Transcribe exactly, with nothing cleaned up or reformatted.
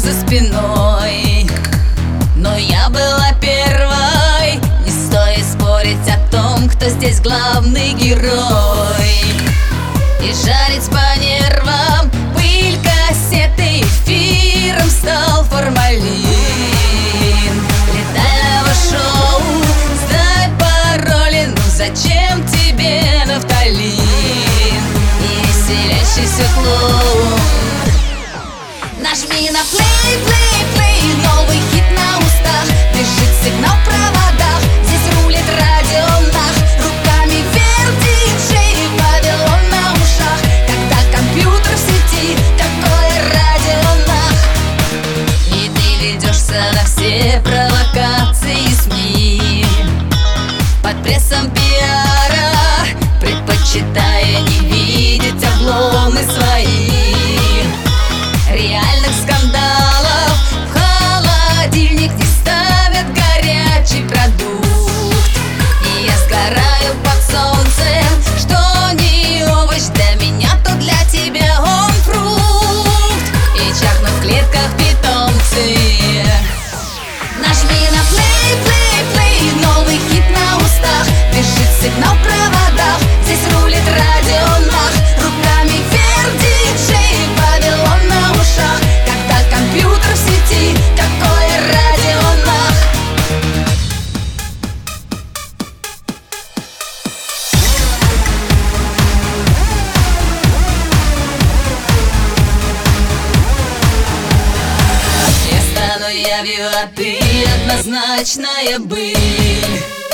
за спиной, но я была первой. Не стоит спорить о том, кто здесь главный герой, и жарить по нервам пыль кассеты. Эфиром стал формалин летального шоу. Сдай пароли, ну зачем тебе нафталин и веселящийся клоун? Нажми на плей, плей, плей, новый хит на устах. Бежит сигнал в проводах, здесь рулит радио нах. Руками вверх диджей, Вавилон на ушах. Когда компьютер в сети, такое радио нах. И ты ведешься на все провокации СМИ под прессом пиара, предпочитая не видеть обломы свои. Реальных скандалов в холодильник не ставят горячий продукт. И я сгораю под солнцем, что не овощ для меня, то для тебя он фрукт. И чахнут в клетках питомцы. Нажми на плей, плей, плей, новый хит на устах. Бежит сигнал в проводах, здесь рулит радио нах. Руками вверх диджей, Вавилон на ушах. Когда компьютер в сети, такое радио нах. Я стану явью, а ты однозначная быль.